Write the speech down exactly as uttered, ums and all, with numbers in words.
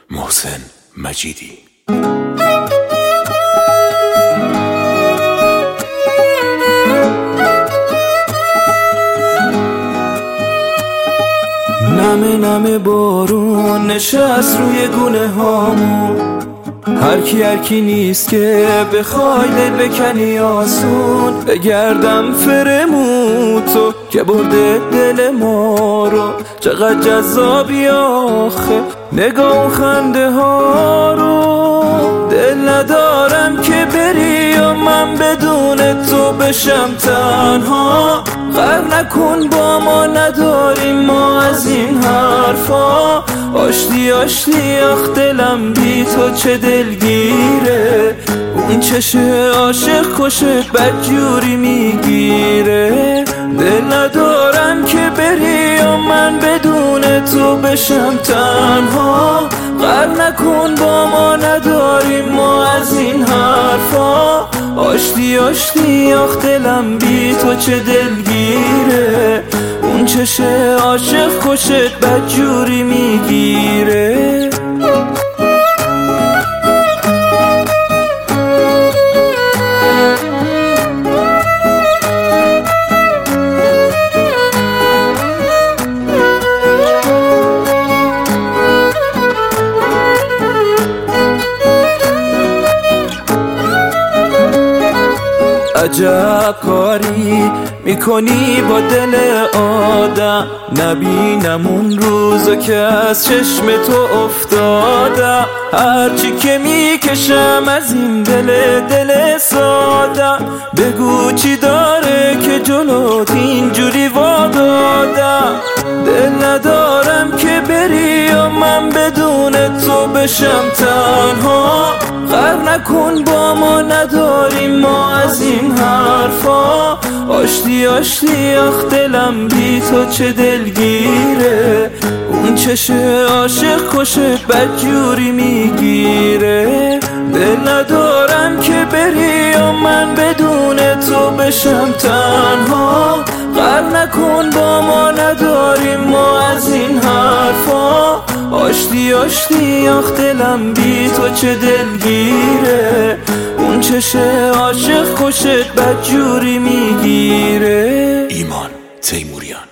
محسن مجیدی. نمه نمه بارون نشست روی گونه هامون، هر کی هر کی نیست که بخوای دل بکنی آسون. بگردم فرمون تو که برده دل ما رو، چقدر جذابی آخه نگاه خنده ها رو. دل ندارم که بری و من بدون تو بشم تنها. غر نکن با ما نداریم ما از این حرفا. آشتی آشتی آخ دلم بی تو چه دلگیره. اون چشه عاشق کشه بدجوری میگیره. دل ندارم که بری و من بدون تو بشم تنها. غر نکن با ما نداریم ما از این حرفا. آشتی آشتی آخ دلم بی تو چه دلگیره. اون چشه عاشق کشت بدجوری میگیره. عجب کاری میکنی با دل آدم. نبینم اون روزو که از چشم تو افتادم. هرچی که میکشم از این دل دل سادم. بگو چی داره که جلوت اینجوری وادادم. دل ندارم که بری و من بدون تو بشم تنها. غر نکن با ما نداریم ما از این حرفا. آشتی آشتی آخ دلم بی تو چه دلگیره. اون چشه عاشق کشه بدجوری میگیره. دل ندارم که بری و من بدون تو بشم تنها. غر نکن با ما نداریم ما از این حرفا. آشتی آشتی آخ دلم بی تو چه دلگیره. اون چشه عاشق کشت بدجوری میگیره. ایمان تیموریان.